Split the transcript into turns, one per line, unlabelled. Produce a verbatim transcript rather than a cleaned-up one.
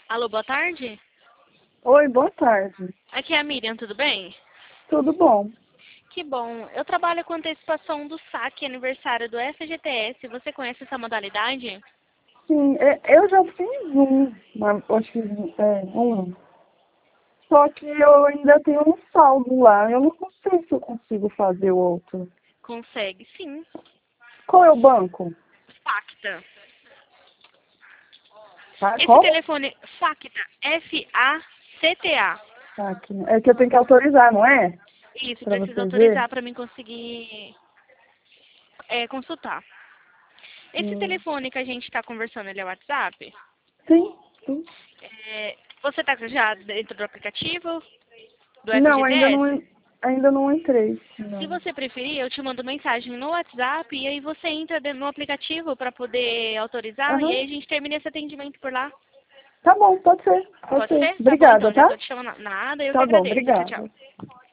Alô, boa tarde?
Oi, boa tarde.
Aqui é a Miriam, tudo bem?
Tudo bom?
Que bom. Eu trabalho com antecipação do saque aniversário do F G T S. Você conhece essa modalidade?
Sim, é, eu já fiz um, mas acho que é, um. Só que eu ainda tenho um saldo lá. Eu não sei se eu consigo fazer o outro.
Consegue, sim.
Qual é o banco?
Facta.
Tá,
Esse
como?
telefone, Facta, F A C T A.
Tá aqui. É que eu tenho que autorizar, não é?
Isso,
Pra
precisa
você ver?
autorizar para mim conseguir é, consultar. Esse
Hum.
telefone que a gente está conversando, ele é o WhatsApp?
Sim, sim.
É, você está já dentro do aplicativo do
Não, ainda
F G T S?
não, ainda não entrei.
Se
Não.
você preferir, eu te mando mensagem no WhatsApp e aí você entra dentro no aplicativo para poder autorizar e
Aham.
aí a gente termina esse atendimento por lá.
Tá bom, pode ser. Pode
Pode
ser.
ser? Tá bom
Obrigada,
então, já
tá?
tô te chamando nada, eu que
Tá bom,
agradeço. Tchau, tchau.
obrigada.